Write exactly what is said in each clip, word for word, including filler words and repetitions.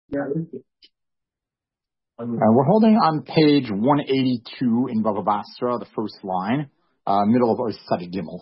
Uh, we're holding on page one eighty-two in Bava Basra, the first line, uh, middle of Osad Gimel.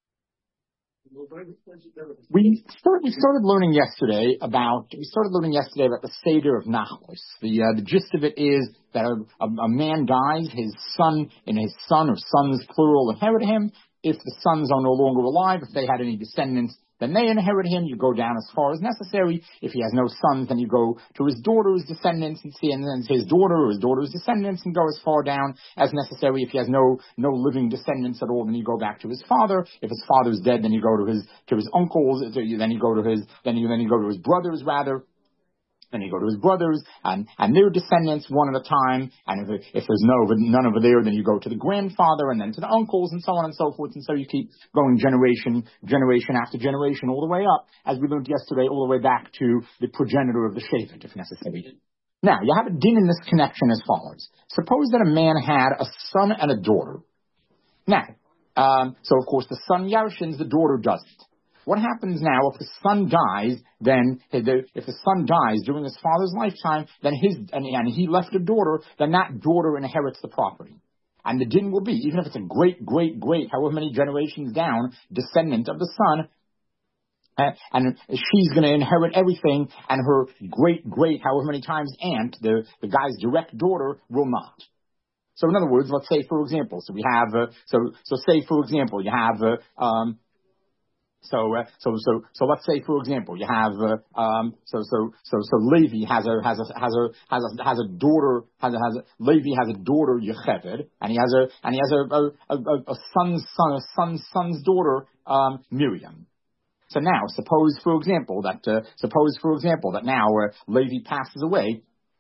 We started, we started learning yesterday about we started learning yesterday about the Seder of Nachos. The uh, the gist of it is that a, a, a man dies, his son and his son or sons plural inherit him. If the sons are no longer alive, if they had any descendants, then they inherit him. You go down as far as necessary. If he has no sons, then you go to his daughter's descendants and see, and then his daughter or his daughter's descendants, and go as far down as necessary. If he has no no living descendants at all, then you go back to his father. If his father's dead, then you go to his to his uncles. Then you go to his then you then you go to his brothers rather. Then you go to his brothers and, and their descendants one at a time. And if, if there's no, none over there, then you go to the grandfather and then to the uncles and so on and so forth. And so you keep going generation, generation after generation all the way up, as we learned yesterday, all the way back to the progenitor of the Shevet, if necessary. Now, you have a din in this connection as follows. Suppose that a man had a son and a daughter. Now, um, so of course the son yarshins, the daughter doesn't. What happens now if the son dies? Then if the son dies during his father's lifetime, then his and, and he left a daughter, then that daughter inherits the property. And the din will be, even if it's a great, great, great, however many generations down, descendant of the son, uh, and she's going to inherit everything, and her great, great, however many times aunt, the the guy's direct daughter, will not. So in other words, let's say for example, so we have, uh, so so say for example, you have. Uh, um, So, uh, so, so, so, let's say, for example, you have, uh, um, so, so, so, so, Levi has a, has a, has a, has a, has a daughter, has a, has a, Levi has a daughter, Yocheved, and he has a, and he has a, a, a, a son's son, a son's son's daughter, um, Miriam. So now, suppose, for example, that, uh, suppose, for example, that now, uh, Levi passes away.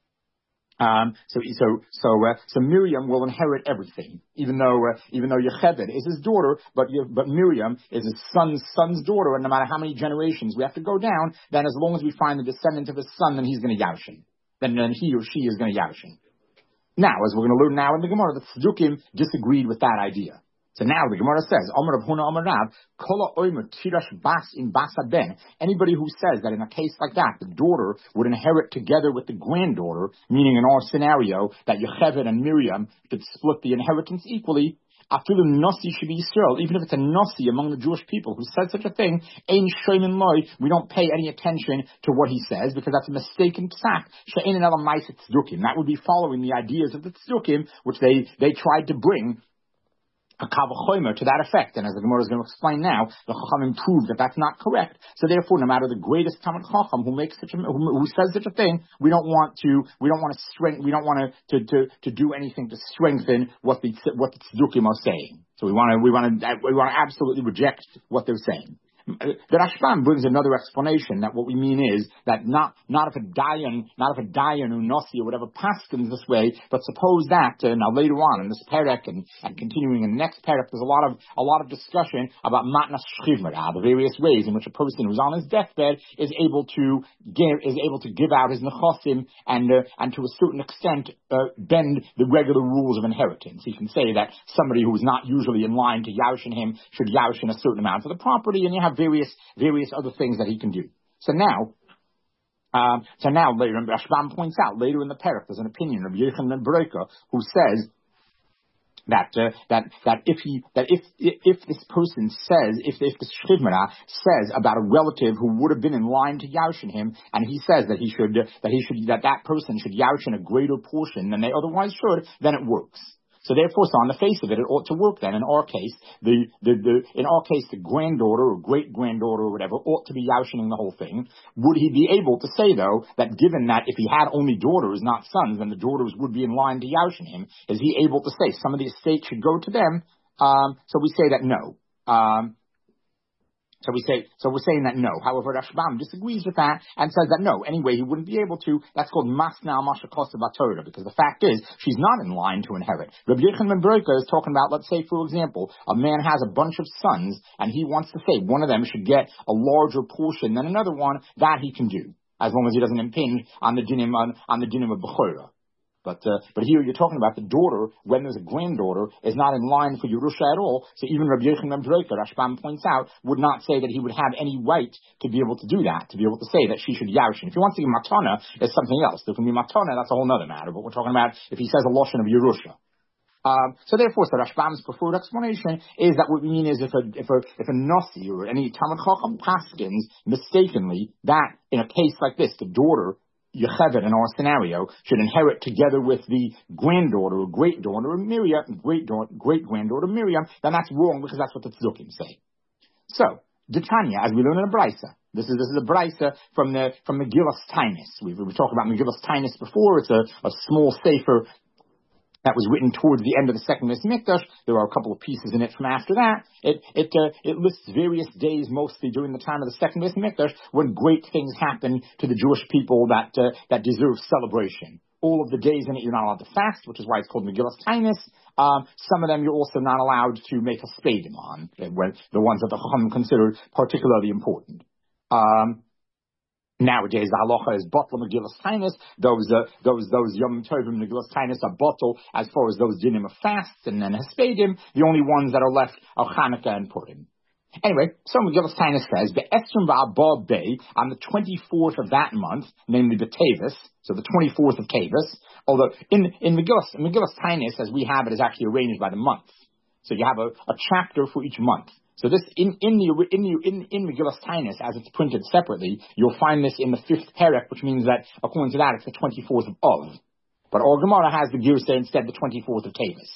Um, so, so, so, uh, so Miriam will inherit everything, even though, uh, even though Yocheved is his daughter, but, but Miriam is his son's son's daughter, and no matter how many generations we have to go down, then as long as we find the descendant of his son, then he's going to yarshin. Then, then he or she is going to yarshin. Now, as we're going to learn now in the Gemara, the Tzdukim disagreed with that idea. So now the Gemara says, Omer of Huna Omer Rav, Kola Omer Tirash Bas in Basa Ben. Anybody who says that in a case like that, the daughter would inherit together with the granddaughter, meaning in our scenario that Yocheved and Miriam should split the inheritance equally, Afilu Nasi should be Yisrael, even if it's a Nasi among the Jewish people who said such a thing, Ein Shoymin Loi, we don't pay any attention to what he says because that's a mistaken psak. She'ein and Elamais Tzdukim. That would be following the ideas of the Tzdukim, which they, they tried to bring a kavachomer to that effect, and as the Gemara is going to explain now, the Chachamim proved that that's not correct. So therefore, no matter the greatest Talmid Chacham who makes such a who, who says such a thing, we don't want to we don't want to strength we don't want to, to to do anything to strengthen what the what the Tzdukim are saying. So we want to we want to we want to absolutely reject what they're saying. The Rashbam brings another explanation that what we mean is that not not if a dayan, not if a dayan or nasi or whatever paskins this way, but suppose that uh, now later on in this perek and, and continuing in the next perek, there's a lot of a lot of discussion about matnas shchivmera, the various ways in which a person who's on his deathbed is able to give is able to give out his nechosim and uh, and to a certain extent uh, bend the regular rules of inheritance. He can say that somebody who is not usually in line to yarshin him should yarshin a certain amount of the property, and you have various various other things that he can do. So now, um, so now later, Rashbam points out later in the perek, there's an opinion of Yechon ben Beroka who says that uh, that that if he that if if this person says if if the shchivmera says about a relative who would have been in line to yarshin him, and he says that he should uh, that he should that that person should yarshin a greater portion than they otherwise should, then it works. So therefore, so on the face of it, it ought to work then. In our case, the, the, the, in our case, the granddaughter or great-granddaughter or whatever ought to be yarshining the whole thing. Would he be able to say, though, that given that if he had only daughters, not sons, then the daughters would be in line to yarshin him? Is he able to say some of the estate should go to them? Um, so we say that no. Um, So we say, so we're saying that no. However, Rashbam disagrees with that and says that no. Anyway, he wouldn't be able to. That's called masna mashakosa batorah, because the fact is she's not in line to inherit. Rabbi Yechon ben Beroka is talking about, let's say, for example, a man has a bunch of sons and he wants to say one of them should get a larger portion than another one. That he can do, as long as he doesn't impinge on the dinim on, on the dinim of bechorah. But uh, but here you're talking about the daughter, when there's a granddaughter, is not in line for Yerusha at all. So even Rabbi Yochanan ben Broika, Rashbam points out, would not say that he would have any right to be able to do that, to be able to say that she should Yarshin. If he wants to give Matana, it's something else. There can be Matana, that's a whole other matter. But we're talking about if he says a Lashon of Yerusha. Um, so therefore, so Rashbam's preferred explanation is that what we mean is if a if a if a Nasi or any Talmud Chacham paskins mistakenly that in a case like this, the daughter Yocheved in our scenario should inherit together with the granddaughter or great daughter of Miriam, great great granddaughter Miriam, then that's wrong because that's what the Tzdukim say. So D'Tanya, as we learn in the Brisa, this is this is a Brisa from the from Megillas Tainis. We've we talked about Megillas Tainis before. It's a, a small sefer that was written towards the end of the second Beis Mikdash. There are a couple of pieces in it from after that. It it uh, it lists various days, mostly during the time of the second Beis Mikdash, when great things happen to the Jewish people that uh, that deserve celebration. All of the days in it you're not allowed to fast, which is why it's called Megillas Tainis. Um, some of them you're also not allowed to make a spadim on, when the ones that the Chacham considered particularly important. Um, Nowadays, the halacha is bottle Megillas Tainis. Those, uh, those, those Yom Tovim Megillas Tainis are bottle as far as those dinim of fasts and then Hespedim. The only ones that are left are Chanukah and Purim. Anyway, so Megillas Tainis says, Be'esrim Ba'abah Bey, on the twenty-fourth of that month, namely B'Tevis, so the twenty-fourth of Tevis, although in, in Megillas, Megillas Tainis, as we have it, is actually arranged by the month. So you have a, a chapter for each month. So this, in, in the, in the, in, in Megillas Tainis, as it's printed separately, you'll find this in the fifth perek, which means that, according to that, it's the twenty-fourth of Av. But our Gemara has the Girsa instead the twenty-fourth of Tevis.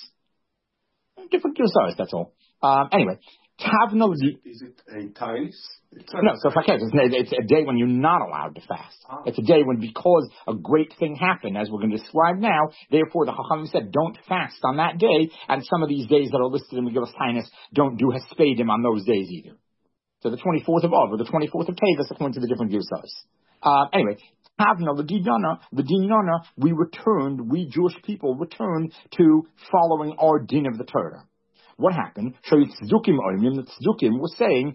Different Girsas, that's all. Um, anyway. Tavna, is, it, is it a Tainis? No, so fakir, it's, it's a day when you're not allowed to fast. Ah. It's a day when, because a great thing happened, as we're going to describe now, therefore the Chachamim said, don't fast on that day, and some of these days that are listed in Megillas Tainis don't do Hespedim on those days either. So the twenty-fourth of Av, or the twenty-fourth of Tevis, according to the different Girsas. Uh, anyway, Tavna, the Dinana, the Dinana, we returned, we Jewish people returned to following our din of the Torah. What happened? So Tzdukim Oimim, the Tzdukim were saying,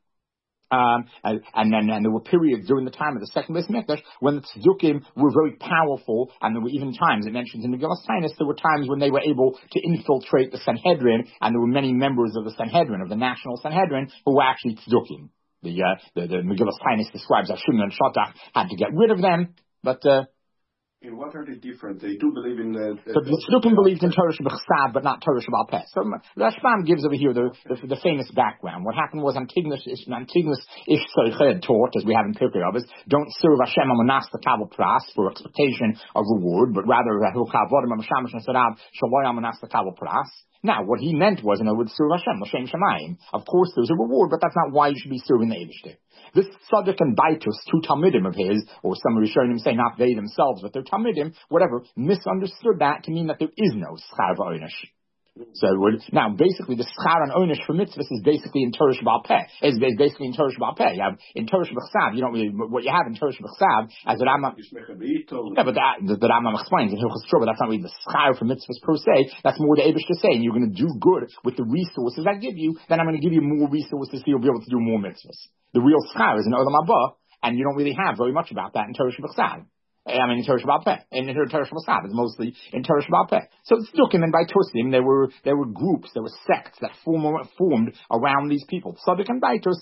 um, and, and then and there were periods during the time of the second Beis Mikdash when the Tzdukim were very powerful, and there were even times, it mentions in the Megillas Tainis, there were times when they were able to infiltrate the Sanhedrin, and there were many members of the Sanhedrin, of the national Sanhedrin, who were actually Tzdukim. The, uh, the, the Megillas Tainis describes how Shimon and Shatach had to get rid of them, but, uh, in what are they different? They do believe in the... the but the Tzdukim believed in Torah Shebechsav, but not Torah Shebal Peh. So Rashbam gives over here the, the, the famous background. What happened was Antigonus Antigonus Ish Tzoriched taught, as we have in Pirkei Avos, don't serve Hashem Amanas the Kabel Pras for expectation of reward, but rather Hilchavodim Amashamash Nasarav Shaloi Amanas the Kabel Pras. Now, what he meant was, in other words, serve Hashem, L'Shem Shemayim. Of course, there's a reward, but that's not why you should be serving the Eibishter. This Tzaddik and Baitus, two Talmidim of his, or some Rishonim say not they themselves, but they're Talmidim, whatever, misunderstood that to mean that there is no Schar V'Onesh. So it would, now basically the schar and onish for mitzvahs is basically in Torah Shebal Peh. Is basically in Torah Shebal Peh. You have in Torah Shebechsav, you don't really, what you have in Torah Shebechsav, as the Rambam, yeah, but that, the, the Rambam explains in Hilchos Tshuva, that's not really the schar for mitzvahs per se. That's more the Eibush to say, and you're going to do good with the resources I give you, then I'm going to give you more resources so you'll be able to do more mitzvahs. The real schar is in Olam Haba, and you don't really have very much about that in Torah Shebechsav. I mean, in Torah Shebal Peh. In Torah Shebal Peh. It's mostly in Torah Shebal Peh. So it's Tzdukim, and by Tusim, there were, there were groups, there were sects that form, formed around these people. Tzaddik and Baitus,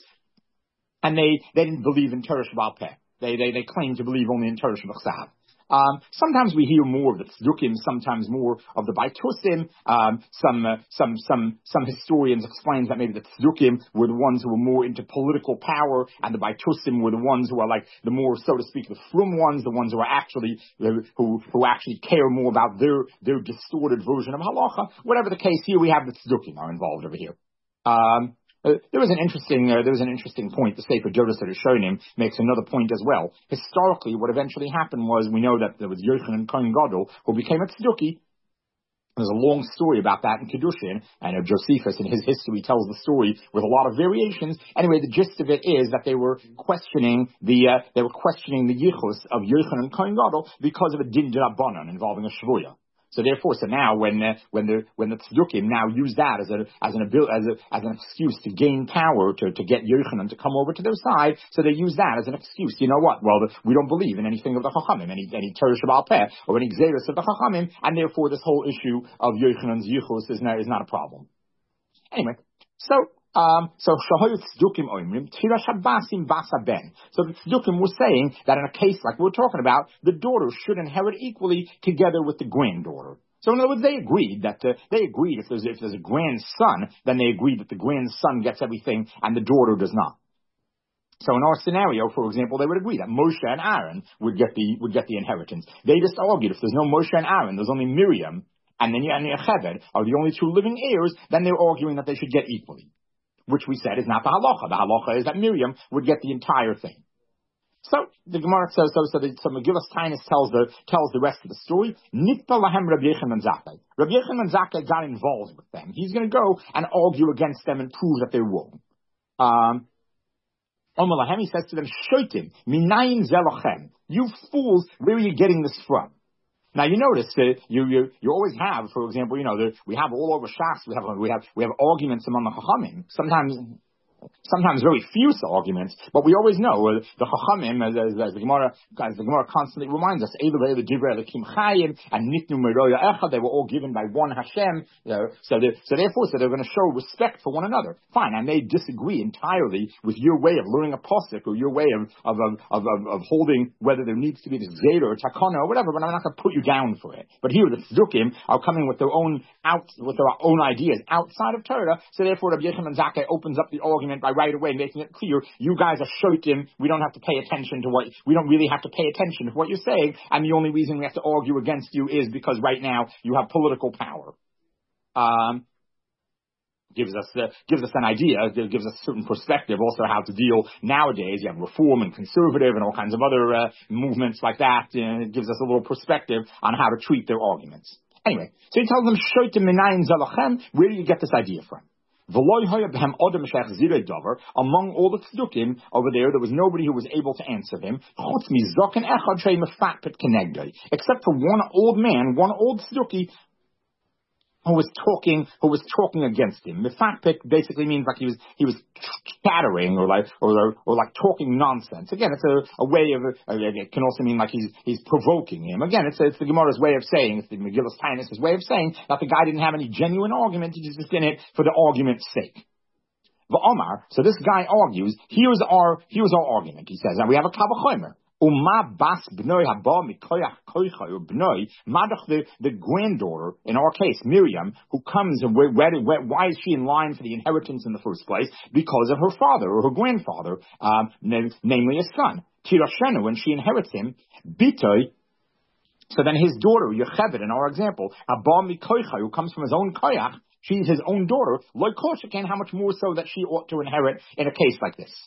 and they, they didn't believe in Torah Shebal Peh. They, they, they claimed to believe only in Torah Shebal Um, sometimes we hear more of the Tzdukim, sometimes more of the Baitusim. Um, some, uh, some, some, some historians explain that maybe the Tzdukim were the ones who were more into political power, and the Baitusim were the ones who are like the more, so to speak, the frum ones, the ones who are actually, uh, who, who actually care more about their, their distorted version of halacha. Whatever the case, here we have the Tzdukim are involved over here. Um, Uh, there was an interesting, uh, there was an interesting point. The Sefer Jodas that is shown him makes another point as well. Historically, what eventually happened was, we know that there was Yochanan Kohen Gadol who became a Tzduki. There's a long story about that in Kiddushin, and uh, Josephus in his history tells the story with a lot of variations. Anyway, the gist of it is that they were questioning the, uh, they were questioning the yichus of Yochanan Kohen Gadol because of a din d'Rabbanan involving a shvuya. So therefore, so now when uh, when the when the tzdukim now use that as a as an abil, as a as an excuse to gain power to to get Yochanan to come over to their side, so they use that as an excuse. You know what? Well, the, we don't believe in anything of the Chachamim, any any Torah Shabbal Peh or any Xeris of the Chachamim, and therefore this whole issue of Yochanan's Yichus is not is not a problem. Anyway, so. Um, so Shahoyot Tzdukim Oimrim Tira Shabbasim Basa Ben. So the Tzdukim was saying that in a case like we're talking about, the daughter should inherit equally together with the granddaughter. So in other words, they agreed that uh, they agreed if there's if there's a grandson, then they agreed that the grandson gets everything and the daughter does not. So in our scenario, for example, they would agree that Moshe and Aaron would get the would get the inheritance. They just argued if there's no Moshe and Aaron, there's only Miriam and then Yocheved are the only two living heirs, then they're arguing that they should get equally. Which we said is not the halacha. The halacha is that Miriam would get the entire thing. So the Gemara says so. So, the, so Megillas Taanis tells the tells the rest of the story. Nitpa lahem Rabbi Yochanan Zakkai. Rabbi Yochanan Zakkai got involved with them. He's going to go and argue against them and prove that they're wrong. Um, Omer lahem, he says to them, Shoitim minayin zelochem. You fools, where are you getting this from? Now you notice uh, you you you always have, for example, you know, there, we have all over Shas, we have we have we have arguments among the Chachamim. Sometimes. Sometimes very fierce arguments, but we always know uh, the Chachamim, as, as, as the Gemara, as the Gemara constantly reminds us, and Nitnu Meroya Echa, they were all given by one Hashem. You know, so, so therefore, so they're going to show respect for one another. Fine, I may disagree entirely with your way of learning a pasuk or your way of of of, of, of, of holding whether there needs to be this Zeder or Takana or whatever, but I'm not going to put you down for it. But here, the Tzdukim are coming with their own out with their own ideas outside of Torah. So therefore, Rabbi Yochanan Zakkai opens up the argument by right away making it clear, you guys are shotim, we don't have to pay attention to what, we don't really have to pay attention to what you're saying, and the only reason we have to argue against you is because right now you have political power. Um, gives us uh, gives us an idea, gives us a certain perspective also how to deal nowadays. You have reform and conservative and all kinds of other uh, movements like that, and it gives us a little perspective on how to treat their arguments. Anyway, so he tells them, shotim minayin zelochem, where do you get this idea from? Among all the tzdukim over there, there was nobody who was able to answer him, except for one old man, one old tzduki, who was talking, who was talking against him. Mefakpik basically means like he was, he was chattering or like, or, or like talking nonsense. Again, it's a, a way of, uh, it can also mean like he's, he's provoking him. Again, it's, it's the Gemara's way of saying, it's the Megillas Taanis' way of saying that the guy didn't have any genuine argument, he just in it for the argument's sake. V'omar, so this guy argues, here's our, here's our argument, he says, and we have a Kavachomer. Uma bas b'noi haba mikoyach koicha or b'noi madach the the granddaughter in our case Miriam who comes and where, where, where, why is she in line for the inheritance in the first place? Because of her father or her grandfather, um, namely a son. Tirashenu, when she inherits him, bitoi. So then his daughter Yocheved in our example haba mikoycha who comes from his own koyach, she's his own daughter. Like Koshaken, how much more so that she ought to inherit in a case like this.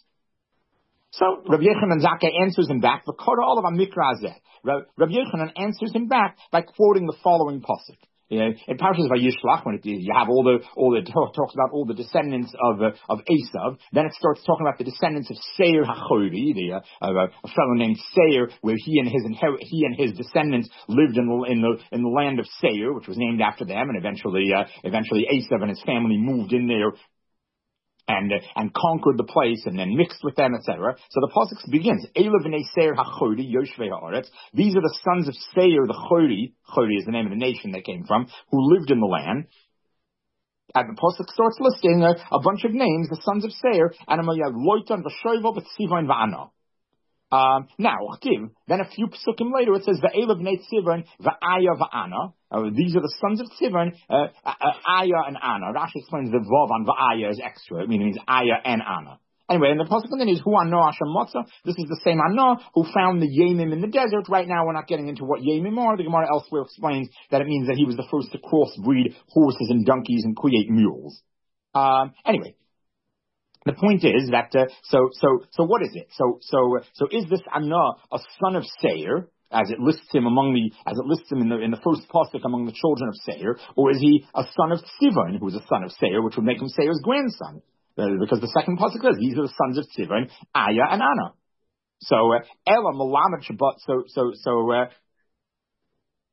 So Rabbi Yochanan Zakkai answers him back. V'kora olav amikra hazeh. Rabbi Yochanan answers him back by quoting the following pasuk. You know, in Parshas Vayishlach, when it, you have all the all the talks about all the descendants of uh, of Esav, then it starts talking about the descendants of Seir Hachori, the uh, uh, a fellow named Seir, where he and his inher- he and his descendants lived in the in the in the land of Seir, which was named after them, and eventually uh, eventually Esav and his family moved in there. And uh, and conquered the place and then mixed with them, et cetera. So the pasuk begins: Elav v'nei Seir hachori yoshvei haaretz. These are the sons of Seir, the Chori. Chori is the name of the nation they came from, who lived in the land. And the pasuk starts listing uh, a bunch of names, the sons of Seir, and Loitan v'Shoivel v'Tzivain v'Ana. Um, now, then a few psukim later it says Va'elav v'nei Tzivon v'Aya v'Ana. Uh, these are the sons of Tzivon, uh, uh, Aya and Ana. Rashi explains the Vav on Va'aya is extra. I mean, it means Aya and Ana. Anyway, and the pasuk continues, Hu Ano Hashem Motza. This is the same Ano who found the Yemim in the desert. Right now, we're not getting into what Yemim are. The Gemara elsewhere explains that it means that he was the first to crossbreed horses and donkeys and create mules. Um, anyway. The point is that uh, so so so what is it? So so so is this Anah a son of Seir, as it lists him among the as it lists him in the in the first pasuk among the children of Seir, or is he a son of Tzivon, who is a son of Seir, which would make him Seir's grandson? Uh, because the second pasuk says these are the sons of Tzivon, Aya and Ana. So Ela Malamed Shabbat. So so so. Uh,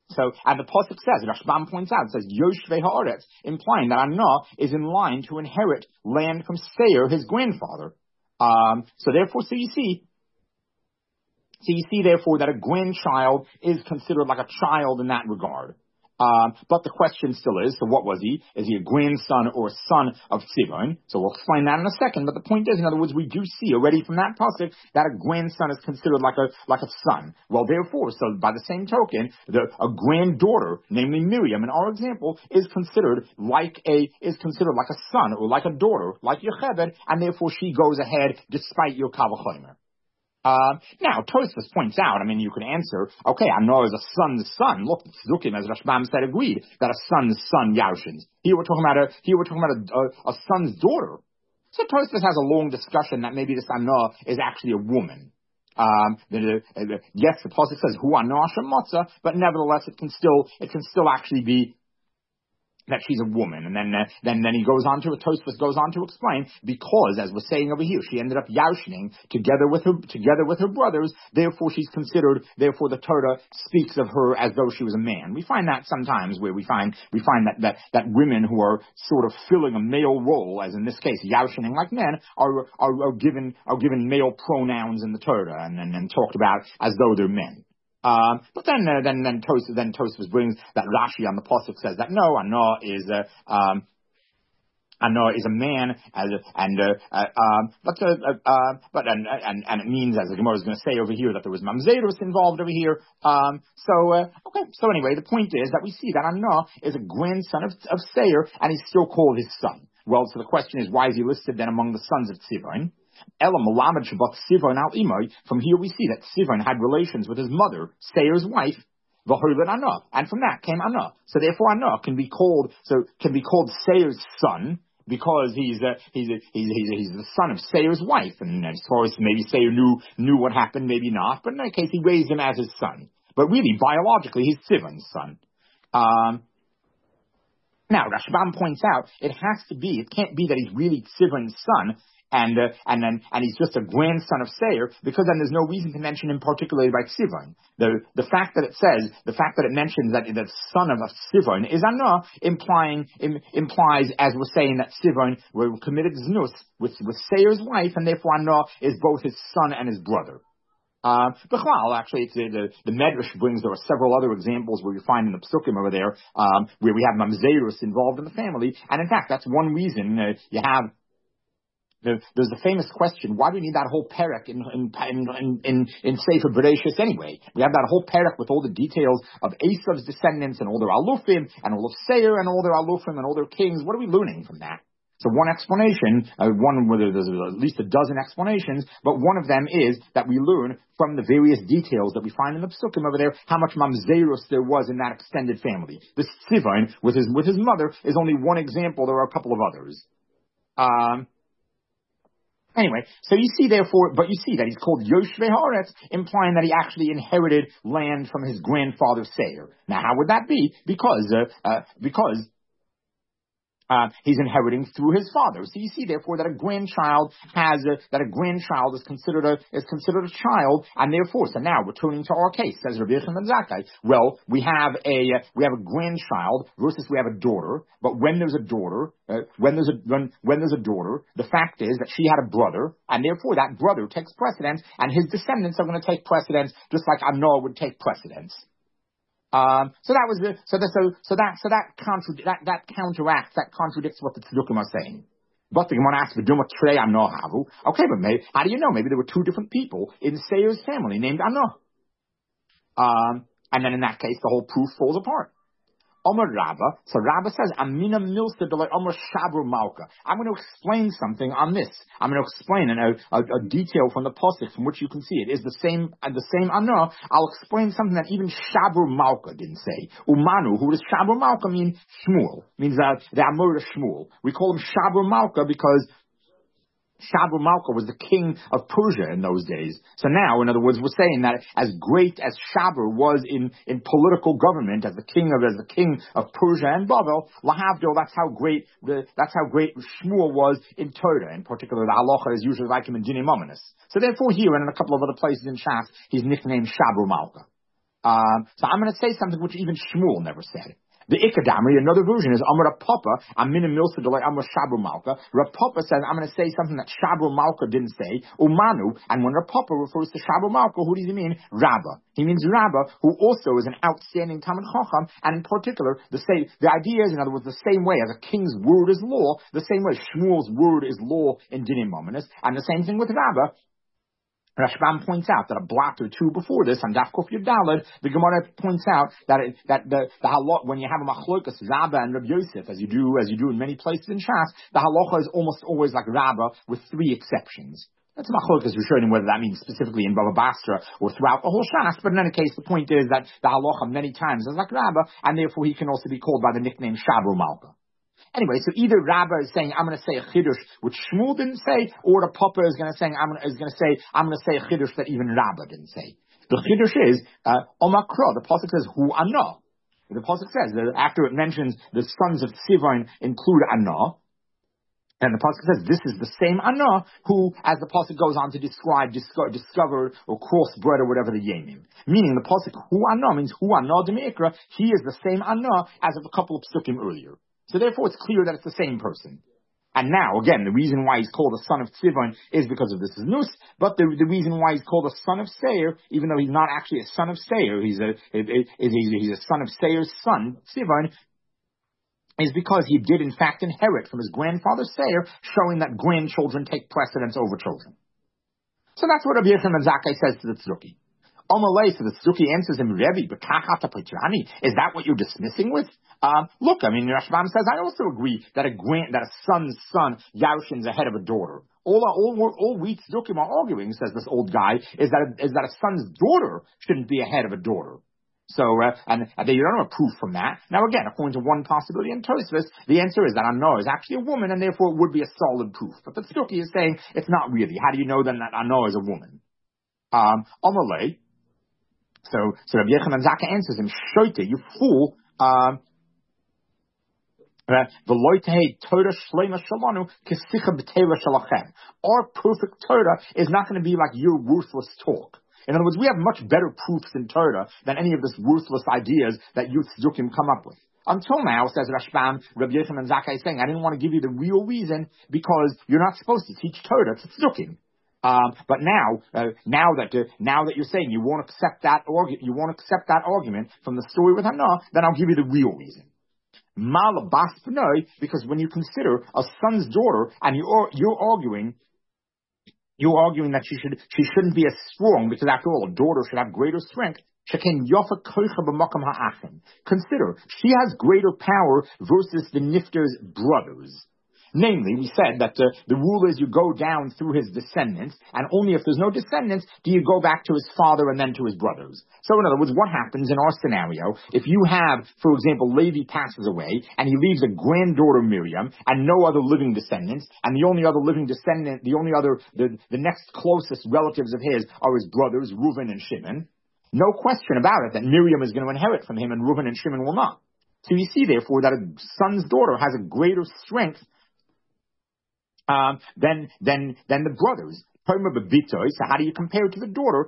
So, and the pasuk says, Rashbam points out, it says Yoshvei Haaretz, implying that Anah is in line to inherit land from Seir, his grandfather. Um, so therefore, so you see, so you see therefore that a grandchild is considered like a child in that regard. Um, but the question still is, so what was he? Is he a grandson or a son of Tzivon? So we'll explain that in a second. But the point is, in other words, we do see already from that pasuk that a grandson is considered like a like a son. Well, therefore, so by the same token, the, a granddaughter, namely Miriam, in our example, is considered like a is considered like a son or like a daughter, like Yocheved, and therefore she goes ahead despite your kavachomer. Uh, now, Tosfos points out, I mean, you can answer, okay, Anah is a son's son. Look, the Tzdukim, as Rashbam said, agreed that a son's son Yaushins. Here we're talking about a, here we're talking about a, a, a son's daughter. So Tosfos has a long discussion that maybe this Anah is actually a woman. Um, the, the, the, yes, the pasuk says, Hu Anah Shemotza, but nevertheless, it can still, it can still actually be that she's a woman, and then uh, then then he goes on to Tosfos goes on to explain, because as we're saying over here, she ended up yaushning together with her together with her brothers. Therefore, she's considered. Therefore, the Torah speaks of her as though she was a man. We find that sometimes where we find we find that that that women who are sort of filling a male role, as in this case, yaushning like men, are are, are given are given male pronouns in the Torah and, and and talked about as though they're men. Um, but then, uh, then, then Tosfos, then Tosfos brings that Rashi on the pasuk says that no, Anah is a, um, Anah is a man, as a, and uh, uh, um, but uh, uh, but and, and and it means, as the Gemara is going to say over here, that there was mamzerus involved over here. Um, so uh, okay, so anyway, the point is that we see that Anah is a grandson of of Seir, and he's still called his son. Well, so the question is, why is he listed then among the sons of Tzivon? From here we see that Tzivon had relations with his mother, Seir's wife, Anah, and from that came Anah. So therefore Anah can be called so can be called Seir's son, because he's uh, he's, uh, he's he's he's the son of Seir's wife, and as far as maybe Seir knew knew what happened, maybe not, but in that case he raised him as his son. But really, biologically, he's Tzivon's son. Um, now Rashbam points out it has to be, it can't be that he's really Tzivon's son. And uh, and then and he's just a grandson of Seir, because then there's no reason to mention him particularly by Tzivon. The the fact that it says the fact that it mentions that the son of Tzivon is Anah, implying im, implies, as we're saying, that Tzivon were committed znus with with Seir's wife, and therefore Anah is both his son and his brother. Uh, B'chlal, actually, it's, uh, the, the Medrash brings, there are several other examples where you find in the Psukim over there, um, where we have mamzerus involved in the family, and in fact, that's one reason uh, you have. There's the famous question: why do we need that whole parak in in in in, in Sefer Bereshis anyway? We have that whole parak with all the details of Esav's descendants and all their alufim and all of Seir and all their alufim and all their kings. What are we learning from that? So one explanation, uh, one whether there's at least a dozen explanations, but one of them is that we learn from the various details that we find in the Psukim over there how much mamzerus there was in that extended family. This Tzivon with his with his mother is only one example. There are a couple of others. Um. Anyway, so you see therefore, but you see that he's called Yoshvei Haaretz, implying that he actually inherited land from his grandfather Seir. Now, how would that be? Because, uh, uh, because, Uh, he's inheriting through his father. So you see, therefore, that a grandchild has a, that a grandchild is considered a is considered a child, and therefore, so now returning to our case, says Rabbi Yochanan ben Zakkai. Well, we have a we have a grandchild versus we have a daughter. But when there's a daughter, uh, when there's a when when there's a daughter, the fact is that she had a brother, and therefore that brother takes precedence, and his descendants are going to take precedence, just like Anah would take precedence. Um, so that was the, so that, so, so that, so that contra, that, that counteracts, that contradicts what the Tzdukim are saying. But the Gemara asks, "Trei Anah havu." Okay, but maybe, how do you know? Maybe there were two different people in Seir's family named Anah. Um, and then in that case, the whole proof falls apart. Omer Rabba, so Rabba says, Amina Milsa Delay Omer Shabru Malka. I'm going to explain something on this. I'm going to explain a, a, a detail from the pasuk from which you can see it is the same, uh, the same Anah. I'll explain something that even Shabru Malka didn't say. Umanu, who does Shabru Malka mean? Shmuel. Means that the Amor of Shmuel. We call him Shabru Malka because Shabru Malka was the king of Persia in those days. So now, in other words, we're saying that as great as Shabru was in, in political government, as the king of as the king of Persia and Babel, Lahavdil, that's how great the that's how great Shmuel was in Torah. In particular, the halacha is usually like him in Dinim Ominous. So therefore, here and in a couple of other places in Shas, he's nicknamed Shabru Malka. Um, so I'm going to say something which even Shmuel never said. The Ikadamri, another version is Amar Papa, Amina Milsa Delay Amar Shabru Malka. Rapapa says, I'm going to say something that Shabru Malka didn't say, Umanu, and when Rapapa refers to Shabru Malka, who does he mean? Rabbah. He means Rabbah, who also is an outstanding Talmid Chacham, and in particular, the same, the idea is, in other words, the same way as a king's word is law, the same way Shmuel's word is law in Dinim Mominus, and the same thing with Rabbah. Rashbam points out that a block or two before this, on Daf Kuf Yud Daled, the Gemara points out that it, that the the halach, when you have a machlokas Rabbah and Rabbi Yosef, as you do as you do in many places in Shas, the halacha is almost always like Rabbah with three exceptions. That's a machlokas Rishonim, whether that means specifically in Bava Basra or throughout the whole Shas. But in any case, the point is that the halacha many times is like Rabbah, and therefore he can also be called by the nickname Shabru Malka. Anyway, so either Rabbah is saying, I'm going to say a chiddush which Shmuel didn't say, or the Papa is going to say, I'm is going to say, I'm going to say a chiddush that even Rabbah didn't say. The chiddush is, uh, Omakra, the pasuk says, Hu Anah. The pasuk says, that after it mentions the sons of Tzivon include Anah, and the pasuk says, this is the same Anah who, as the pasuk goes on to describe, disco- discovered or crossbred or whatever the yemim. Meaning the pasuk Hu Anah means Hu Anah Demekra, he is the same Anah as of a couple of psukim earlier. So therefore it's clear that it's the same person. And now, again, the reason why he's called a son of Tzivon is because of this is Nus, but the, the reason why he's called a son of Seir, even though he's not actually a son of Seir, he's a, he's, he's a son of Seir's son, Tzivon, is because he did in fact inherit from his grandfather Seir, showing that grandchildren take precedence over children. So that's what Rabbi Yechon ben Zakkai says to the Tzduki. Omalei, so the Tzduki answers him, Rebbe, is that what you're dismissing with? Um, look, I mean, Rashbam says, I also agree that a grand, that a son's son, Yarshin's ahead of a daughter. All, all, all we Tzdukim are arguing, says this old guy, is that, a, is that a son's daughter shouldn't be ahead of a daughter. So, uh, and uh, you don't have a proof from that. Now again, according to one possibility in Tosfos, the answer is that Anah is actually a woman, and therefore it would be a solid proof. But the Tzduki is saying, it's not really. How do you know then that Anah is a woman? Um, Omalei. So, so Rabbi Yechon ben Zakkai answers him, Shoite, you fool, um, our perfect Torah is not going to be like your worthless talk. In other words, we have much better proofs in Torah than any of this worthless ideas that you Tzdukim come up with. Until now, says Rashbam, Rabbi Yechon ben Zakkai is saying, I didn't want to give you the real reason because you're not supposed to teach Torah to Tzdukim. Um, but now, uh, now that uh, now that you're saying you won't accept that argu- you won't accept that argument from the story with Hannah, then I'll give you the real reason. Malabas Pnoi, because when you consider a son's daughter and you're you're arguing, you're arguing that she should she shouldn't be as strong because after all, a daughter should have greater strength. Consider, she has greater power versus the Nifter's brothers. Namely, we said that uh, the rule is you go down through his descendants, and only if there's no descendants do you go back to his father and then to his brothers. So in other words, what happens in our scenario, if you have, for example, Levi passes away, and he leaves a granddaughter Miriam, and no other living descendants, and the only other living descendant, the only other, the, the next closest relatives of his are his brothers, Reuven and Shimon, no question about it that Miriam is going to inherit from him and Reuven and Shimon will not. So you see, therefore, that a son's daughter has a greater strength Um, than, than, than the brothers. So how do you compare it to the daughter?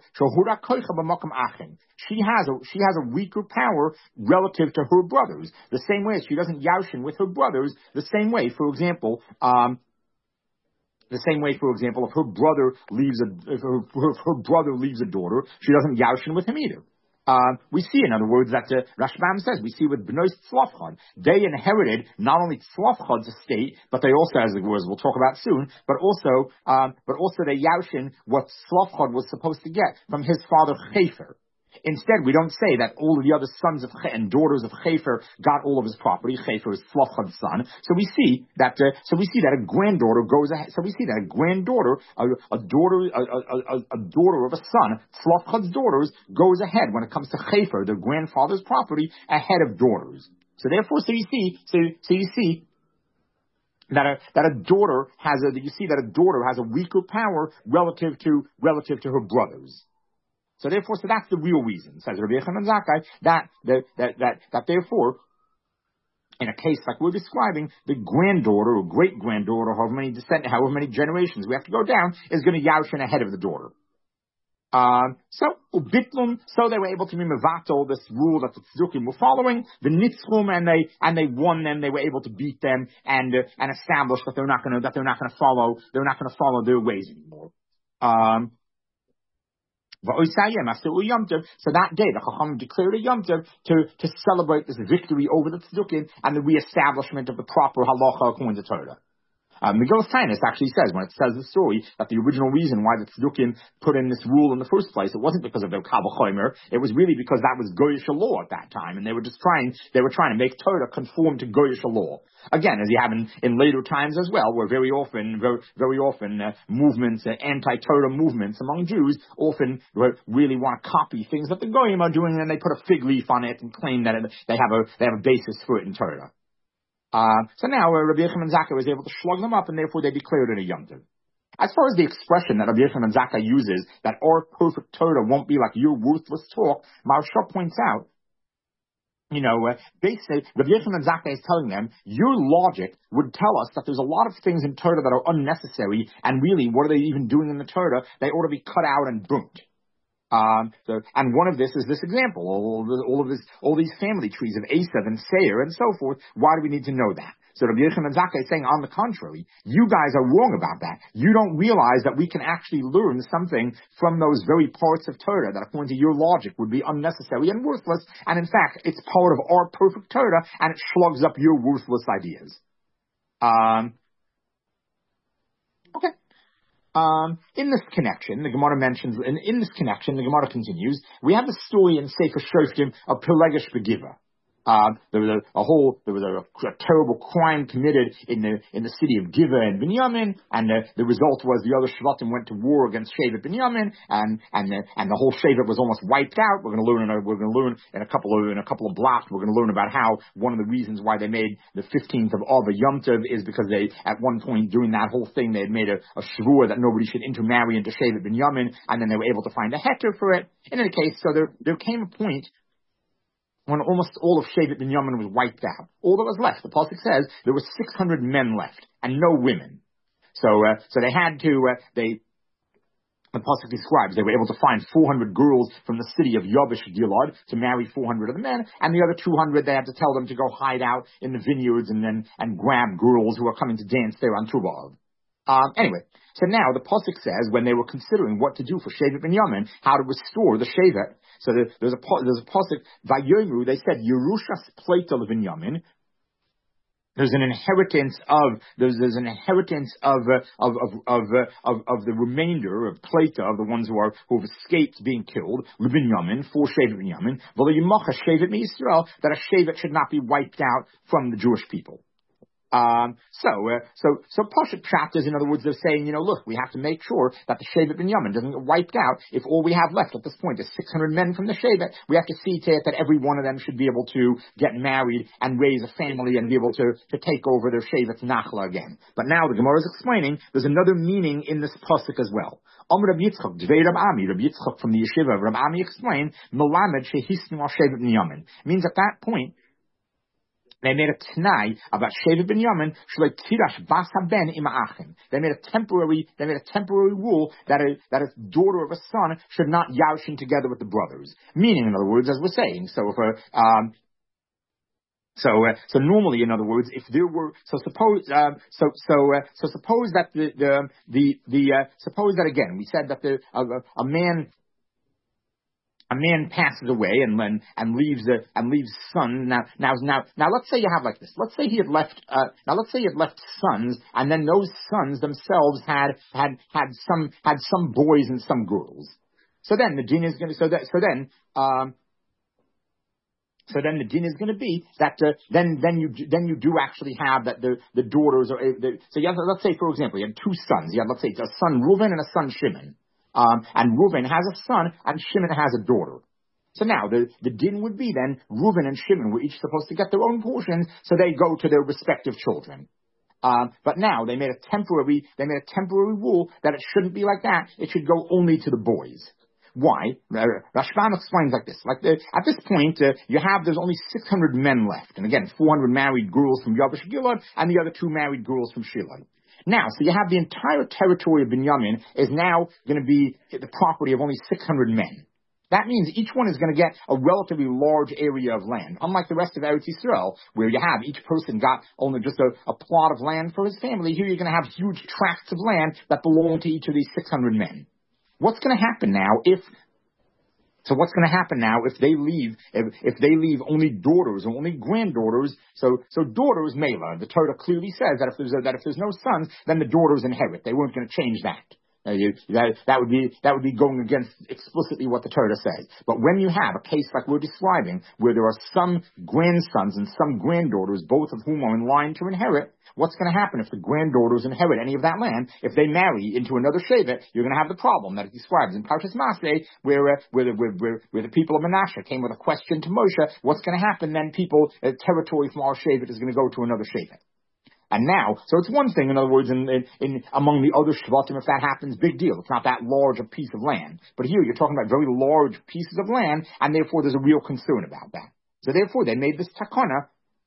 She has a, she has a weaker power relative to her brothers. The same way as she doesn't yaushin with her brothers, the same way, for example, um, the same way, for example, if her brother leaves a, if her, if her brother leaves a daughter, she doesn't yaushin with him either. Uh, we see, in other words, that uh, Rashbam says, we see with Bnei Tzlofchad, they inherited not only Tzlofchad's estate, but they also, as it was, we'll talk about soon, but also, um, but also they yaushin what Tzlofchad was supposed to get from his father Chefer. Instead, we don't say that all of the other sons of Che- and daughters of Chefer got all of his property. Chefer is Tzlofchad's son. So we see that. Uh, so we see that a granddaughter goes ahead. So we see that a granddaughter, a, a daughter, a, a, a, a daughter of a son, Tzlofchad's daughters, goes ahead when it comes to Chefer, their grandfather's property, ahead of daughters. So therefore, so you see, so so you see. That a, that a daughter has a, you see that a daughter has a weaker power relative to, relative to her brothers. So therefore, so that's the real reason, says Rabbi Yechon ben Zakkai, that, that, that, that, that therefore, in a case like we're describing, the granddaughter or great-granddaughter, however many descend, however many generations we have to go down, is going to yaushin ahead of the daughter. Um, so, ubitlum, so they were able to be mevatel, this rule that the tzdukim were following, the nitzchum, and they, and they won them, they were able to beat them, and, uh, and establish that they're not gonna, that they're not gonna follow, they're not gonna follow their ways anymore. Um, so that day, the Chacham declared a Yom Tov to, to celebrate this victory over the tzdukim and the reestablishment of the proper halacha according to Torah. Um, Megillah Tainus actually says, when it says the story, that the original reason why the Tzdukim put in this rule in the first place, it wasn't because of their Kabbalah Chomer, it was really because that was Goyish law at that time, and they were just trying, they were trying to make Torah conform to Goyish law. Again, as you have in, in later times as well, where very often, very, very often, uh, movements, uh, anti-Torah movements among Jews often really want to copy things that the Goyim are doing, and they put a fig leaf on it and claim that it, they have a, they have a basis for it in Torah. Uh, so now uh, Rabbi Yochanan Zakkai was able to slug them up, and therefore they declared it a Yom Tov. As far as the expression that Rabbi Yochanan Zakkai uses, that our perfect Torah won't be like your worthless talk, Maharsha points out, you know, uh, they say, Rabbi Yochanan Zakkai is telling them, your logic would tell us that there's a lot of things in Torah that are unnecessary, and really, what are they even doing in the Torah? They ought to be cut out and burnt. Um, so, and one of this is this example, all, all of this, all these family trees of Esav and Seir and so forth. Why do we need to know that? So Rabbi Yochanan Zakkai is saying, on the contrary, you guys are wrong about that. You don't realize that we can actually learn something from those very parts of Torah that, according to your logic, would be unnecessary and worthless. And in fact, it's part of our perfect Torah, and it slugs up your worthless ideas. Um, okay. Um, in this connection, the Gemara mentions, in, in this connection, the Gemara continues, we have the story in Sefer Shoftim of Pelegesh Begiva. Uh, there was a, a whole, there was a, a terrible crime committed in the, in the city of Giva and Binyamin, and uh, the result was the other Shvatim went to war against Shevet Binyamin, and, and the, and the whole Shevet was almost wiped out. We're gonna learn in a, we're gonna learn in a couple of, in a couple of blocks, we're gonna learn about how one of the reasons why they made the fifteenth of Av a Yom Tov is because they, at one point during that whole thing, they had made a, a shvur that nobody should intermarry into Shevet Binyamin, and then they were able to find a heter for it. In any case, so there, there came a point when almost all of Shevet Binyamin was wiped out. All that was left, the pasuk says, there were six hundred men left, and no women. So, uh, so they had to, uh, they, the pasuk describes, they were able to find four hundred girls from the city of Yabesh Gilad to marry four hundred of the men, and the other two hundred, they had to tell them to go hide out in the vineyards and then, and grab girls who are coming to dance there on Tu B'Av. Um, anyway, so now the pasuk says, when they were considering what to do for Shevet Binyamin, how to restore the Shevet, so there, there's a there's a pasuk Vayomru. They said Yerushas Pleita LeBinyamin. There's an inheritance of there's there's an inheritance of uh, of of of, uh, of of the remainder of Pleita, of the ones who are who have escaped being killed, LeBinyamin, for Shevet Binyamin. V'Yimacha Shevet MiYisrael, that a Shevet should not be wiped out from the Jewish people. Um, so, uh, so, so Pashat chapters, in other words, they're saying, you know, look, we have to make sure that the Shevet Binyamin doesn't get wiped out. If all we have left at this point is six hundred men from the Shevet, we have to see to it that every one of them should be able to get married and raise a family and be able to, to take over their Shevet's Nachla again. But now the Gemara is explaining there's another meaning in this pasuk as well. Om Rabbi Yitzchak, Dvei Rab Ami, Rabbi Yitzchak from the yeshiva of Rab Ami explained, Melamed Shehisnu al Shevet Binyamin. Means at that point, they made a t'nai about Shevet Binyamin, shloi tirash bas haben im achim. They made a temporary, they made a temporary rule that a, that a daughter of a son should not yaushin together with the brothers. Meaning, in other words, as we're saying, so if a, um, so, uh, so normally, in other words, if there were, so suppose, uh, so, so, uh, so suppose that the, the, the, the, uh, suppose that again, we said that the, uh, a man, A man passes away and and, and leaves a, and leaves son. Now, now, now, now, let's say you have like this. Let's say he had left. Uh, now, let's say he had left sons, and then those sons themselves had had had some had some boys and some girls. So then the din is going to. So that. So then. Um, So then the din is going to be that uh, then then you then you do actually have that the the daughters are. Uh, the, so you have, let's say for example you had two sons. You have let's say a son Reuven and a son Shimon. Um, and Reuven has a son, and Shimon has a daughter. So now, the, the din would be then, Reuven and Shimon were each supposed to get their own portions, so they go to their respective children. Um, but now, they made a temporary, they made a temporary rule that it shouldn't be like that, it should go only to the boys. Why? Rashbam explains like this. Like the, at this point, uh, you have, there's only six hundred men left. And again, four hundred married girls from Yabesh Gilad, and the other two married girls from Shiloh. Now, so you have the entire territory of Binyamin is now going to be the property of only six hundred men. That means each one is going to get a relatively large area of land. Unlike the rest of Eretz Yisrael, where you have each person got only just a, a plot of land for his family, here you're going to have huge tracts of land that belong to each of these six hundred men. What's going to happen now if, so what's going to happen now if they leave, if, if they leave only daughters or only granddaughters? So, so daughters, Mela, the Torah clearly says that if there's a, that if there's no sons, then the daughters inherit. They weren't going to change that. Uh, you, that, that would be that would be going against explicitly what the Torah says. But when you have a case like we're describing, where there are some grandsons and some granddaughters, both of whom are in line to inherit, what's going to happen if the granddaughters inherit any of that land? If they marry into another shevet, you're going to have the problem that it describes in Parshas Maseh, where uh, where, the, where, where where the people of Menashe came with a question to Moshe. What's going to happen then? People, uh, territory from our shevet is going to go to another shevet. And now, so it's one thing, in other words, in, in, in among the other Shvatim, if that happens, big deal. It's not that large a piece of land. But here you're talking about very large pieces of land, and therefore there's a real concern about that. So therefore they made this takana.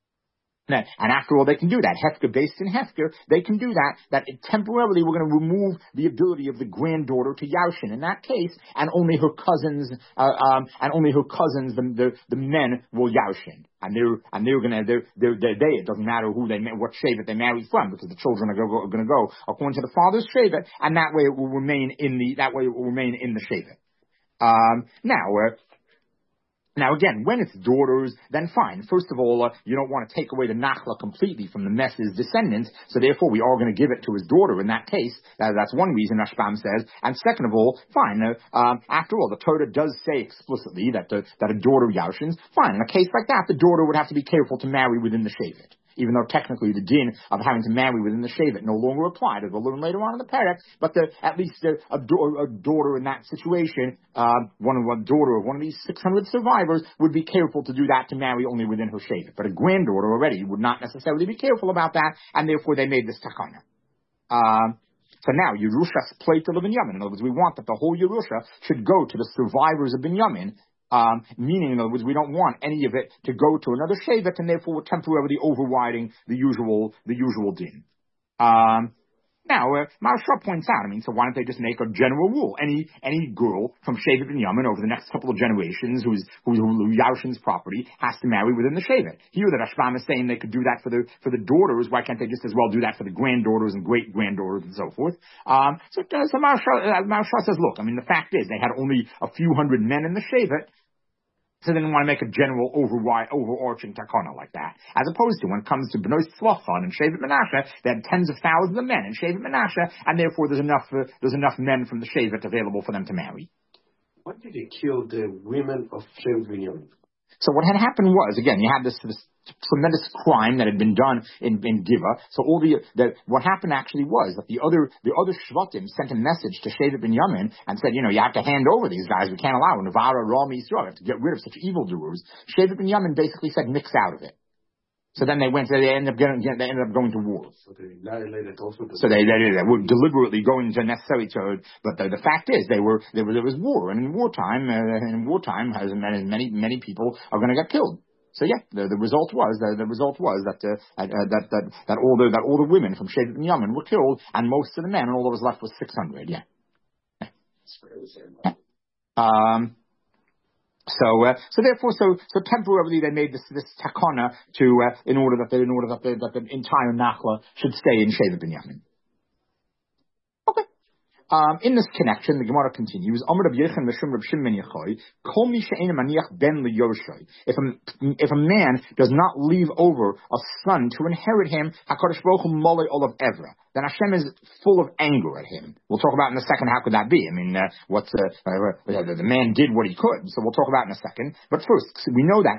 And after all, they can do that. Hefker, based in Hefker, they can do that, that it temporarily we're going to remove the ability of the granddaughter to Yaushin in that case, and only her cousins, uh, um, and only her cousins, the, the, the men will Yaushin. And they're, and they're gonna, they're, they're, they're, they, it doesn't matter who they, what shevet they married from, because the children are gonna, are gonna go according to the father's shevet, and that way it will remain in the, that way it will remain in the shevet. Um, now, uh, Now again, when it's daughters, then fine. First of all, uh, you don't want to take away the Nachla completely from the Mess's descendants, so therefore we are going to give it to his daughter in that case. Uh, that's one reason Rashbam says. And second of all, fine. Uh, um, after all, the Torah does say explicitly that the, that a daughter Yaushins. Fine. In a case like that, the daughter would have to be careful to marry within the shevet. Even though technically the din of having to marry within the shevet no longer applied, as we'll learn later on in the parak, but the, at least a, a, a daughter in that situation, uh, one, one daughter of one of these six hundred survivors would be careful to do that, to marry only within her shevet. But a granddaughter already would not necessarily be careful about that, and therefore they made this takana. Um, So now, Yerusha's plate of Binyamin. In other words, we want that the whole Yerusha should go to the survivors of Binyamin. Um, meaning, in other words, we don't want any of it to go to another shevet, and therefore we're temporarily overriding the usual, the usual din. Um, now, uh, Maharsha points out, I mean, so why don't they just make a general rule? Any, any girl from Shevet Binyamin over the next couple of generations who's, who's, who Yaushin's property has to marry within the Shevet. Here that Rashbam is saying they could do that for the, for the daughters, why can't they just as well do that for the granddaughters and great-granddaughters and so forth? Um, so, uh, so Maharsha, uh, Maharsha says, look, I mean, the fact is they had only a few hundred men in the Shevet, so they didn't want to make a general overwide, overarching takana like that. As opposed to when it comes to Bnei Tzlachon and Shevet Menashe, they had tens of thousands of men in Shevet Menashe, and therefore there's enough uh, there's enough men from the Shevet available for them to marry. Why did they kill the women of Shevet Binyamin? So what had happened was, again, you had this, this tremendous crime that had been done in, in Giva. So all the, the, what happened actually was that the other, the other Shvatim sent a message to Shevet Binyamin and said, you know, you have to hand over these guys. We can't allow Navara, Ram, Yisrael. We have to get rid of such evildoers. Shevet Binyamin basically said, mix out of it. So then they went, they ended up getting, they ended up going to war. So they annihilated also the... So they, they, they were deliberately going to necessarily to, but the, the fact is they were, there was, there was war, and in wartime, uh, in wartime, as many, many, many people are going to get killed. So yeah, the, the result was, the, the result was that, uh, uh, that, that, that all the, that all the women from Shevet Binyamin were killed, and most of the men, and all that was left was six hundred, yeah. yeah. Um, So, uh, so therefore, so, so temporarily they made this, this takana to, uh, in order that they, in order that the, that the entire Nachla should stay in Shevet Binyamin. Okay. Um, in this connection, the Gemara continues, if a, if a man does not leave over a son to inherit him, HaKadosh Baruch Hu molei olav evra, then Hashem is full of anger at him. We'll talk about in a second how could that be. I mean, uh, what's uh, uh, the man did what he could, so we'll talk about in a second. But first, we know that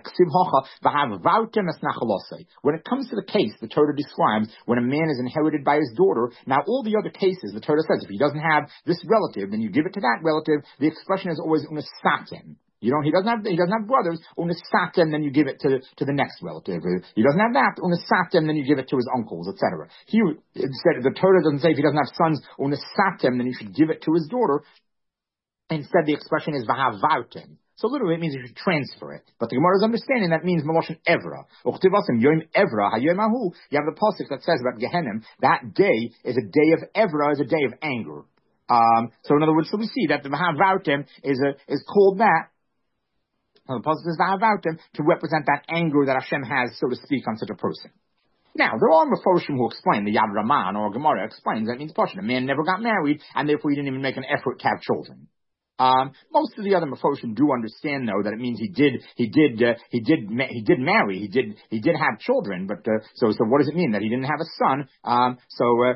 when it comes to the case the Torah describes when a man is inherited by his daughter, now all the other cases the Torah says if he doesn't have this relative, then you give it to that relative. The expression is always unesatem. You don't, he doesn't have, he doesn't have brothers, unesatem, then you give it to, to the next relative. He doesn't have that, unesatem, then you give it to his uncles, et cetera. He said, the Torah doesn't say if he doesn't have sons, unesatem, then you should give it to his daughter. Instead, the expression is vahavautem. So literally it means you should transfer it. But the Gemara is understanding that means Meloshin Evra. Uchtivasim Yom Evra Hayom Ahu. You have the pasuk that says about Gehenim, that day is a day of Evra, is a day of anger. Um, so in other words, so we see that the Mahavautim is a, is called that. So the pasuk says Mahavautim to represent that anger that Hashem has, so to speak, on such a person. Now, there are Mefoshim who explain, the Yad Raman or Gemara explains that means Pasha. A man never got married, and therefore he didn't even make an effort to have children. Um, most of the other Mefoshim do understand, though, that it means he did, he did, uh, he did, ma- he did marry, he did, he did have children. But uh, so, so what does it mean that he didn't have a son? Um, so. Uh,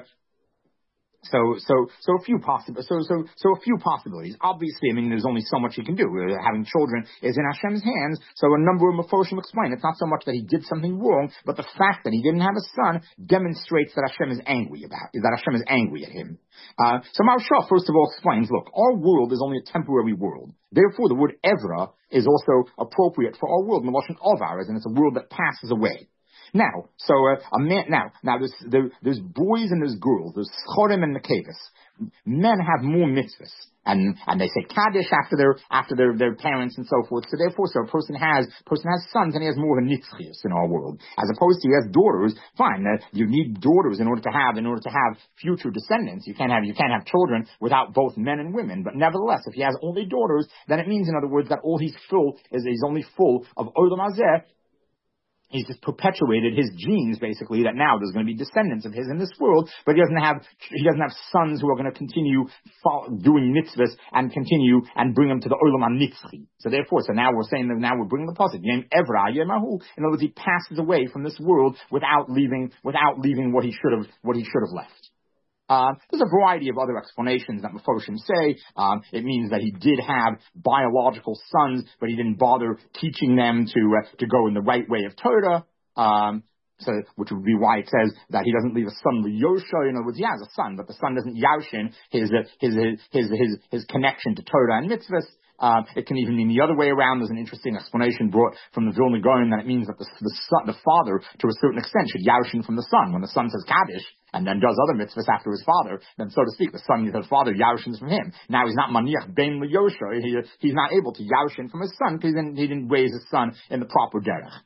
So, so, so a few possible, so, so, so a few possibilities. Obviously, I mean, there's only so much he can do. Uh, having children is in Hashem's hands. So a number of Mefoshim explain it's not so much that he did something wrong, but the fact that he didn't have a son demonstrates that Hashem is angry about, that Hashem is angry at him. Uh, so Maharsha first of all explains, look, our world is only a temporary world. Therefore, the word Evra is also appropriate for our world. Meloshin Ovar, and it's a world that passes away. Now, so uh, a man. Now, now there's there, there's boys and there's girls. There's chorim and nekevis. Men have more mitzvahs, and and they say kaddish after their after their, their parents and so forth. So therefore, so a person has person has sons and he has more of a nitzchius in our world, as opposed to he has daughters. Fine, uh, you need daughters in order to have in order to have future descendants. You can't have you can't have children without both men and women. But nevertheless, if he has only daughters, then it means, in other words, that all he's full is he's only full of olam hazeh. He's just perpetuated his genes, basically, that now there's going to be descendants of his in this world, but he doesn't have, he doesn't have sons who are going to continue doing mitzvahs and continue and bring them to the Olam HaNitzchi. So therefore, so now we're saying that now we're bringing the positive. Yem Evra, Yem Ahu. In other words, he passes away from this world without leaving, without leaving what he should have, what he should have left. Uh, there's a variety of other explanations that Mefoshim say. Um, it means that he did have biological sons, but he didn't bother teaching them to uh, to go in the right way of Torah. Um, so, which would be why it says that he doesn't leave a son Yosha. In other words, he has a son, but the son doesn't yashin his uh, his, his his his his connection to Torah and mitzvahs. Uh, it can even mean the other way around. There's an interesting explanation brought from the Vilna Gaon that it means that the, the, son, the father, to a certain extent, should yashin from the son. When the son says Kaddish and then does other mitzvahs after his father, then so to speak, the son, the father yashins from him. Now he's not maniach ben liyosha. He, he's not able to yashin from his son because he didn't, he didn't raise his son in the proper derech.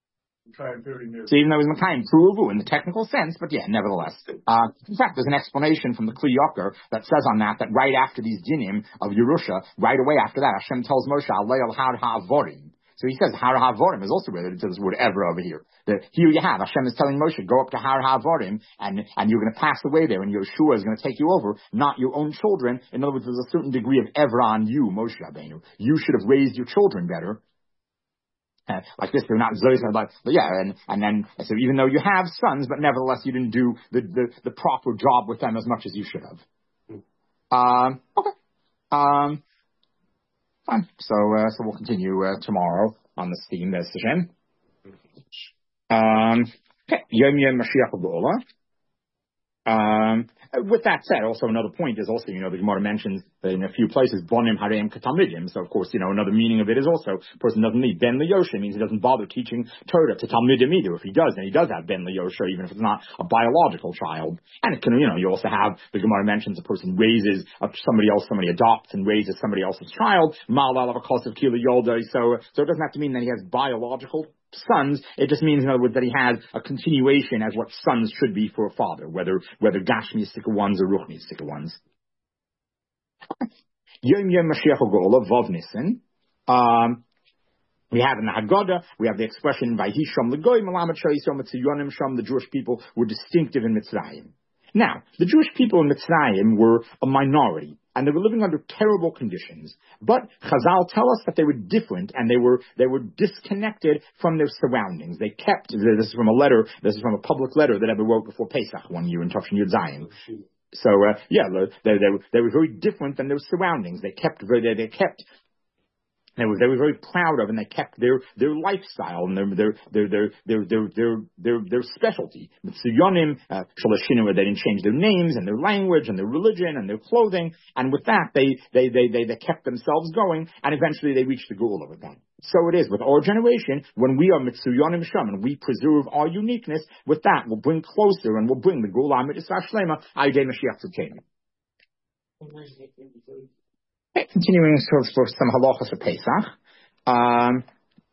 So even though he's Makayim Pruvu in the technical sense, but yeah, nevertheless. Uh, in fact, there's an explanation from the Kli Yakar that says on that, that right after these dinim of Yerusha, right away after that, Hashem tells Moshe, Alei al har ha'avorim. So he says, har ha'avorim is also related to this word ever over here. That here you have, Hashem is telling Moshe, go up to har ha'avorim, and, and you're going to pass away there, and Yeshua is going to take you over, not your own children. In other words, there's a certain degree of ever on you, Moshe Rabbeinu. You should have raised your children better. Uh, like this, they're not zois, but yeah, and, and then, so even though you have sons, but nevertheless you didn't do the, the, the proper job with them as much as you should have. Um, okay. Um, fine. So, uh, so we'll continue, uh, tomorrow on this theme, Bez Hashem. Um, okay. Yom Yom Mashiach B'Olah. Um, with that said, also another point is also, you know, the Gemara mentions in a few places, Bonim Hareim Katalmidim. So, of course, you know, another meaning of it is also, a person doesn't need Ben Liyosha, means he doesn't bother teaching Torah to Talmidim either. If he does, then he does have Ben Liyosha, even if it's not a biological child. And it can, you know, you also have, the Gemara mentions a person raises somebody else, somebody adopts and raises somebody else's child, Mal Alav Akosav Kila Yolda. So, so it doesn't have to mean that he has biological sons. It just means, in other words, that he has a continuation as what sons should be for a father, whether whether Gashmistic ones or Ruchnistic ones. Yom Yom Mashiach Gola Vav Nissen. Um, we have in the Haggadah, we have the expression Vayisham Legoy Malamet Shayisam Mitziyonim Sham. The Jewish people were distinctive in Mitzrayim. Now, the Jewish people in Mitzrayim were a minority, and they were living under terrible conditions. But Chazal tell us that they were different, and they were they were disconnected from their surroundings. They kept, this is from a letter, this is from a public letter that Rebbe wrote before Pesach one year in Tafshin Yud Zayin. So, uh, yeah, they, they, they were very different than their surroundings. They kept, they, they kept, They were, they were very proud of, and they kept their, their lifestyle and their, their, their, their, their, their, their, their, their specialty. Mitsuyonim, uh, Shalashinu, they didn't change their names and their language and their religion and their clothing. And with that, they, they, they, they, they kept themselves going, and eventually they reached the goal of it then. So it is with our generation, when we are Mitsuyonim Sham and we preserve our uniqueness, with that we'll bring closer and we'll bring the Gula Mitzvah Shlema, Ayidei Mashiach Tzidkenu. Okay, continuing for, for some halachas for Pesach. Um,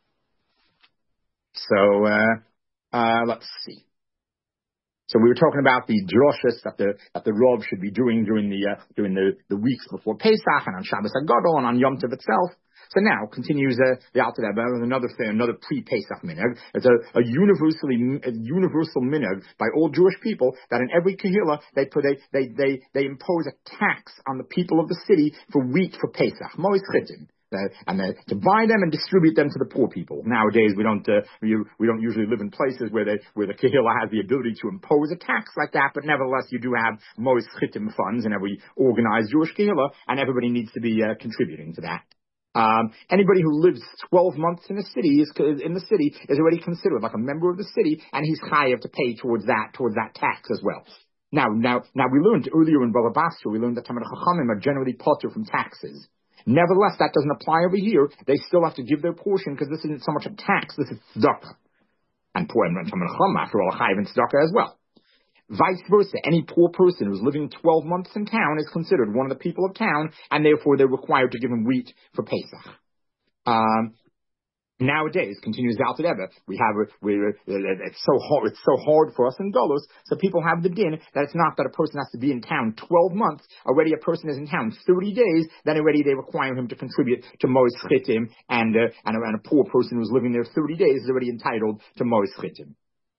so, uh, uh, let's see. So we were talking about the droshes that the that the Rav should be doing during the uh, during the, the weeks before Pesach and on Shabbos HaGadol and on Yom Tov itself. So now continues uh, the Alter Rebbe with another thing, another pre-Pesach minhag. It's a, a universally a universal minhag by all Jewish people that in every kehillah they put a, they they they impose a tax on the people of the city for wheat for Pesach. Mois chitin. Uh, and uh, to buy them and distribute them to the poor people. Nowadays, we don't uh, we, we don't usually live in places where they where the kehillah has the ability to impose a tax like that. But nevertheless, you do have mois chitim funds in every organized Jewish kehillah, and everybody needs to be uh, contributing to that. Um, anybody who lives twelve months in a city is in the city is already considered like a member of the city, and he's chayav to pay towards that towards that tax as well. Now, now, now, we learned earlier in Baba Basra, we learned that Talmidei Chachamim are generally potter from taxes. Nevertheless, that doesn't apply over here. They still have to give their portion because this isn't so much a tax, this is tzedakah. And poor and after all, a chayiv in tzedakah as well. Vice versa, any poor person who's living twelve months in town is considered one of the people of town, and therefore they're required to give him wheat for Pesach. Um, Nowadays, continues the Alter Rebbe, we have we it's so hard it's so hard for us in Golos, so people have the din that it's not that a person has to be in town twelve months. Already, a person is in town thirty days. Then already they require him to contribute to Mois Chitim, and uh, and, and a poor person who's living there thirty days is already entitled to Mois Chitim.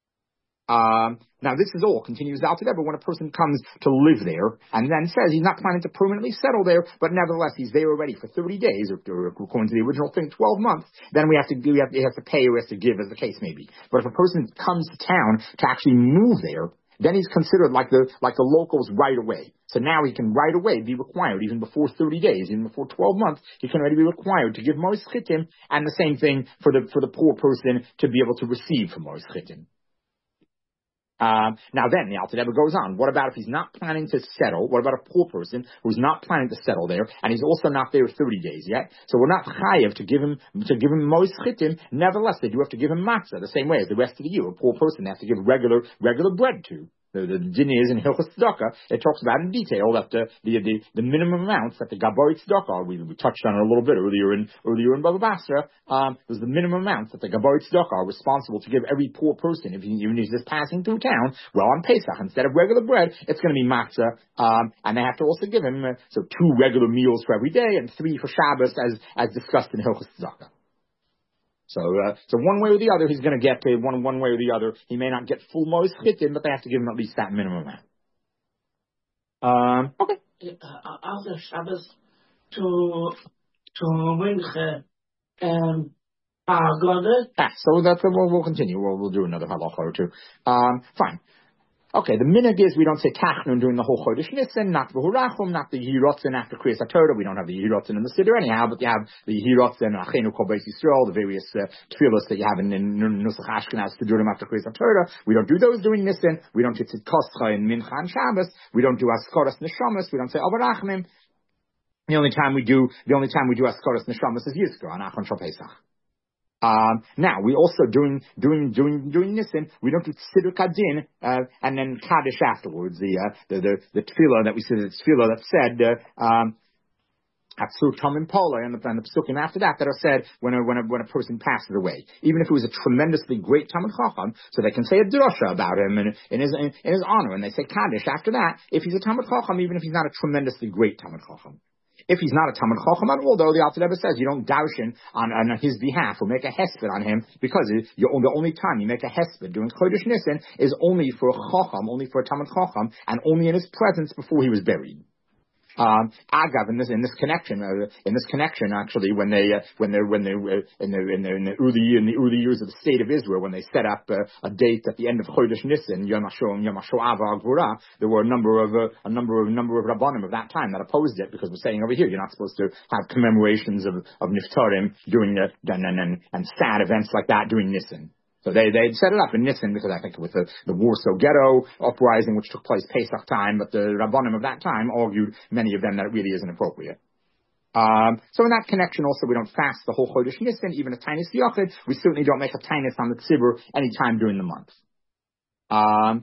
Um, now this is all continues out to there, but when a person comes to live there and then says he's not planning to permanently settle there, but nevertheless he's there already for thirty days, or, or according to the original thing, twelve months, then we have to we have, we have to pay or we have to give, as the case may be. But if a person comes to town to actually move there, then he's considered like the like the locals right away. So now he can right away be required, even before thirty days, even before twelve months, he can already be required to give Mois Chitim, and the same thing for the for the poor person to be able to receive from Mois Chitim. Um, now then, the Alter Rebbe goes on. What about if he's not planning to settle? What about a poor person who's not planning to settle there, and he's also not there thirty days yet? So we're not chayav to give him to give him mois chitim. Nevertheless, they do have to give him matzah the same way as the rest of the year. A poor person has to give regular regular bread to. The, the din is in Hilchos Tzedakah, it talks about in detail that the the the, the minimum amounts that the Gaborit Tzedakah, we, we touched on it a little bit earlier in earlier in Baba Basra, um, was the minimum amounts that the Gaborit Tzedakah are responsible to give every poor person, if he, even if he's just passing through town. Well, on Pesach, instead of regular bread, it's going to be matzah, um, and they have to also give him uh, so two regular meals for every day and three for Shabbos, as as discussed in Hilchos Tzedakah. So, uh, so one way or the other, he's going to get paid one one way or the other. He may not get full Mois Chitim, but they have to give him at least that minimum amount. Um, okay. Uh, after Shabbos to to Mincha, um, ah, so that's we'll, we'll continue. We'll we'll do another halacha or two. Um, fine. Okay, the minhag is we don't say Tachnun during the whole Chodesh Nisan, not the Hurachum, not the Yehirotzen after Kriyas HaTorah. We don't have the Yehirotzen in the Siddur anyhow, but you have the Yehirotzen, Achenu Kol Beis Yisrael, the various uh, tefillos that you have in, in Nusach Ashkenaz Siddurim after Kriyas HaTorah. We don't do those during Nisan. We don't do Tzidkoscha in Mincha and Shabbos. We don't do Askaras Neshamas. We don't say Avarachmim. The only time we do, the only time we do Askaras Neshamas is Yizkor on Achon Shal Pesach. Um, now we also doing doing doing doing Nisan. We don't do Siddur Kadin uh, and then Kaddish afterwards. The uh, the the the tefillah that we said, the tefillah that said uh, um, Atzur Tamim Pola, and the and the psukim after that that are said when a when a when a person passes away, even if it was a tremendously great Talmid Chacham, so they can say a drasha about him in, in his in, in his honor, and they say Kaddish after that. If he's a Talmid Chacham, even if he's not a tremendously great Talmid Chacham. If he's not a Talmid Chacham at all, though, the Alter Rebbe says you don't darshan on, on his behalf or make a hesped on him, because it, you're, the only time you make a hesped during Chodesh Nisan is only for a Chacham, only for a Talmid Chacham, and only in his presence before he was buried. Um, Agav, in this in this connection, uh, in this connection, actually, when they uh, when they when they uh, in the in the in the early in the early years of the state of Israel, when they set up uh, a date at the end of Chodesh Nisan, Yom HaShoah, Yom HaShoah Gvura, there were a number of uh, a number of a number of rabbanim of that time that opposed it, because we're saying over here you're not supposed to have commemorations of of Niftarim during the and and, and sad events like that during Nisan. So they they set it up in Nisan because I think it was the, the Warsaw Ghetto uprising, which took place Pesach time, but the Rabbanim of that time argued, many of them, that it really isn't appropriate. Um, so in that connection also, we don't fast the whole Chodesh Nisan, even a Tainus Yochid. We certainly don't make a Tainus on the Tzibur any time during the month. Um,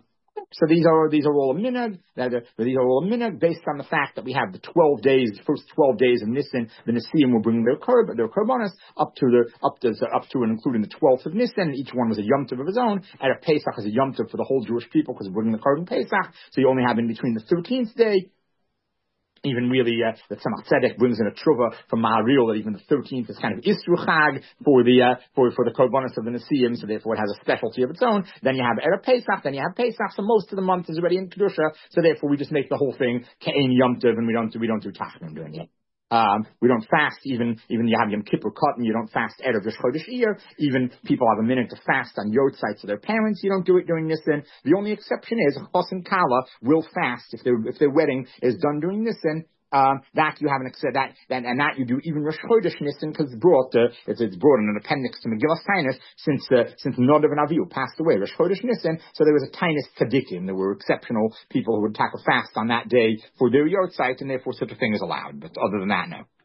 So these are these are all a minhag. These are all a minhag based on the fact that we have the twelve days, the first twelve days of Nisan. The Nesiim will bring their korb, their korbanos up to the up to up to and including the twelfth of Nisan. Each one was a yom tov of his own. And a Pesach is a yom tov for the whole Jewish people because we're bringing the korban Pesach. So you only have in between the thirteenth day. Even really, uh, the Tzemach Tzedek brings in a truva from Maharil that even the thirteenth is kind of Isru Chag for the, uh, for, for the Korbanos of the Nesiim, so therefore it has a specialty of its own. Then you have Erev Pesach, then you have Pesach, so most of the month is already in Kedusha, so therefore we just make the whole thing Ke'en Yom Tov, and we don't do, we don't do Tachnim during it. Um, we don't fast, even, even you have Yom Kippur Katan, you don't fast Erev Rosh Chodesh Iyar. Even people have a minute to fast on Yortzeit to their parents, you don't do it during Nisan. The only exception is, Chos and Kala will fast if their, if their wedding is done during Nisan. Um, that you have an that, that and that you do even Rosh Chodesh Nisan because it's brought uh, it's, it's brought in an appendix to Megillas Tainus since uh, since Nadav and Avihu passed away Rosh Chodesh Nisan, so there was a Tainus Tzadikim. There were exceptional people who would tackle fast on that day for their Yortzeit, and therefore such a thing is allowed. But other than that, no.